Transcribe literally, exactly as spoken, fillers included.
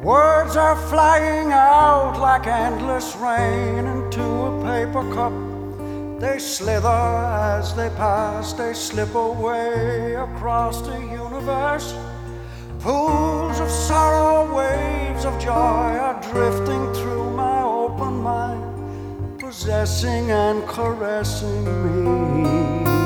Words are flying out like endless rain into a paper cup. They slither as they pass, they slip away across the universe. Pools of sorrow, waves of joy are drifting through my open mind, possessing and caressing me.